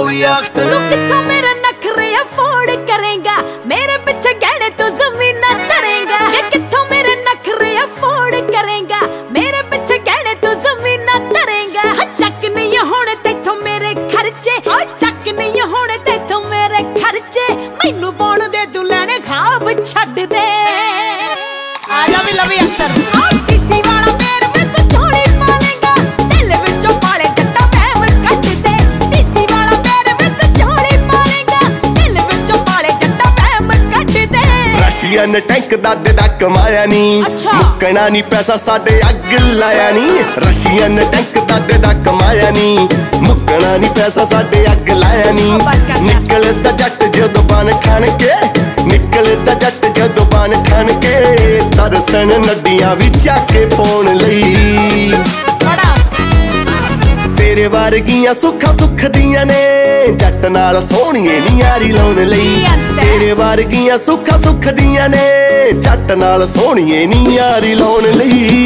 तू किथों मेरा नखरे अफोर्ड करेगा, मेरे पीछे गहने तू ज़मीना धरेगा। वे किथों मेरे नखरे अफोर्ड करेगा, मेरे पीछे गहने तू ज़मीना धरेगा। चक नहीं होने तेथों मेरे खर्चे, चक नहीं होने तेथों मेरे खर्चे। मैनू पाउण दे तू लैणे खाब छड्ड दे। आजा भी लवी अंतर किसी वाला पैर में तू झोली पालेगा, दिल विचों पाले जट्टा वहम कट दे। किसी वाला पैर में तू झोली पालेगा, दिल विचों पाले जट्टा वहम कट दे। रशियन टैंक दा कमाया नी, मुक्कना नी पैसा साडे अग लाया नी। रशियन टैंक दा कमाया नी, मुक्कना नी पैसा साडे अग लाया नी। निकलदा जट जदों बन ठण के, निकलदा जट जदों बन ठण के। तरसन नदियां भी झाके पाउण लई, तेरे वर्गियां सुखा सुख दियां ने। जट नाल सोहणीए नी यारी लाउण लई, तेरे वर्गियां सुखा सुख दियां ने। जट नाल सोहणीए नी यारी लाउण लई।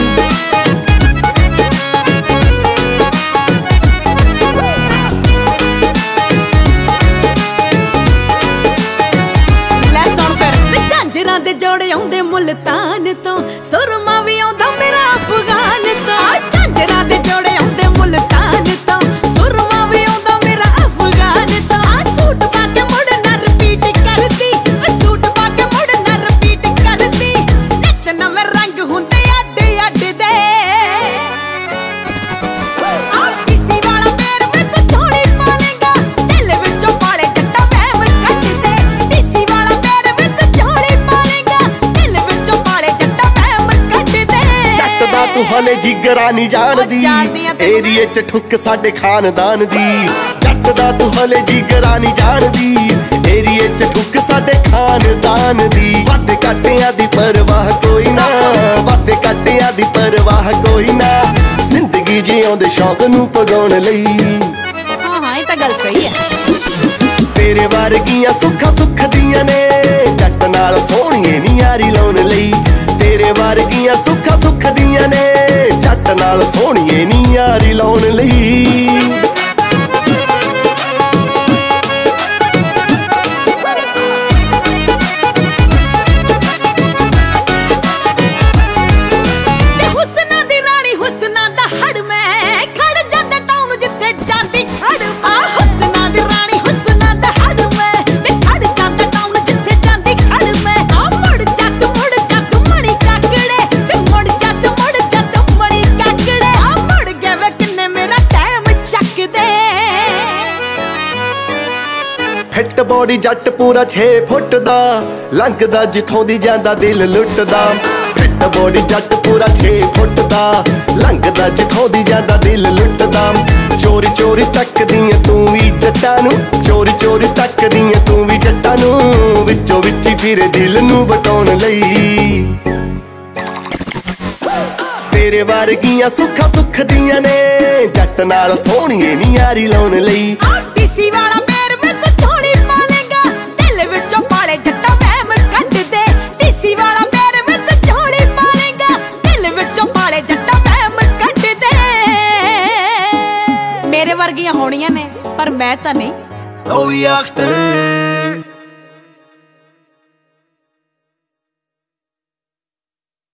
दे जोड़े आउंदे मुल्तान तो, सुरमा भी आउंदा मेरा अफगान तो। झांजरा दे जोड़े आउंदे मुल्तान तो, सुरमा भी आउंदा मेरा अफगान तो। सूट पा के मुड़ ना रिपीट करदी, सूट पा के मुड़ ना रिपीट करदी। नित नवें रंग हुंदे अड अड दे। किसी वाला पैर में तू झोली पालेगा, दिल विचों पाले जट्टा वहम कट दे। किसी वाला पैर में तू झोली तू हले जिगरा नी जानदी, एरिए च ठुक साडे खानदान दी। जट दा तू हले जिगरा नी जानदी, एरिए च ठुक साडे खानदान दी। वादे काटियां दी परवाह कोई ना, वादे काटियां दी परवाह कोई ना। जिंदगी जिउं दे शौक नू पगाउण लई। हां ये तां गल सही है। तेरे वर्गियां सुखा सुख दियां ने, जट नाल सोहणीए नी यारी लाउण लई। तेरे वर्गियां सुखा सुख दियां ने, जट नाल सोहणीए नी यारी लाउण लई। हुस्ना दी रानी हुस्ना दा हड़ मैं, खड़ जांदा टाउन जिथे जांदी खड़। हुस्ना दी रानी हुस्ना दा हड़ मैं, खड़ जांदा टाउन जिथे जांदी खड़ मैं। मुड़ जा तू मणी काकड़े, मुड़ जा तू मणी काकड़े। मुड़ गए वे किन्ने मेरा टाइम चक दे। फिट बॉडी जट पूरा 6 फुट दा, लंघदा जिथों दी जांदा दिल लुटदा। फिट बॉडी जट पूरा 6 फुट दा, लंघदा जिथों दी जांदा दिल लुटदा। चोरी चोरी तकदीं तू भी जट्टां नू, चोरी चोरी तकदीं तू भी जट्टां नू। विचों विच ही फिरे दिल नू वटाउण लई। तेरे वर्गियां सुखा सुख दियां ने, जट नाल सोहणीए नी यारी लाउण लई। किसी वाला पैर में तू झोली पालेगा, दिल विचों पाले जट्टा वहम कट दे। किसी वाला पैर में तू झोली पालेगा, दिल विचों पाले जट्टा वहम कट दे। मेरे वर्गियां होणियां ने पर मैं तां नहीं।